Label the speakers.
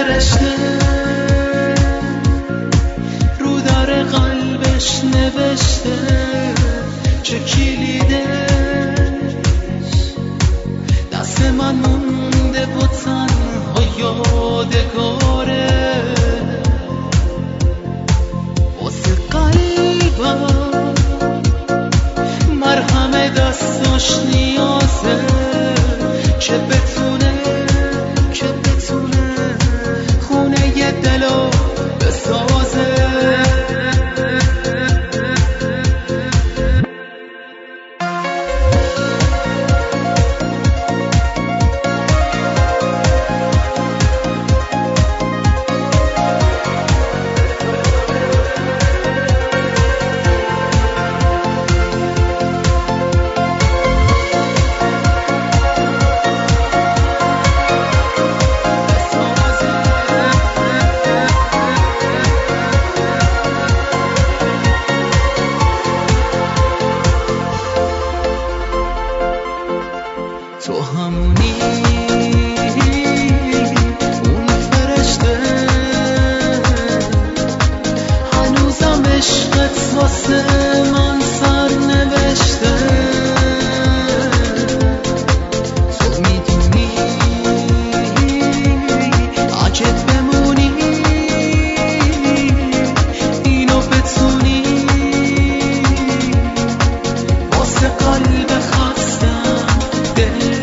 Speaker 1: فرشته رو در قلبش نوشته چه کلیدش دست من مونده و تنها یادگاره واسه قلبم مرهم دستاش نیازه که بتونه خونه ی دلو بسازه تو همونی اون فرشته هنوزم عشقت واسه من سر نوشته تو میدونی اگه بمونی اینو بتونی واسه قلب خستم دل